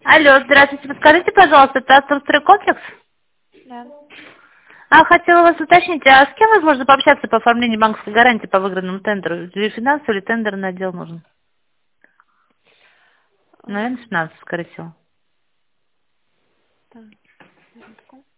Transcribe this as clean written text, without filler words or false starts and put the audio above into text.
Алло, здравствуйте. Подскажите, пожалуйста, это Астровстройкомплекс? Да. Хотела вас уточнить, а с кем возможно пообщаться по оформлению банковской гарантии по выигранному тендеру? Или финансовый, или тендерный отдел нужен? Наверное, финансовый, скорее всего. Так, минутку.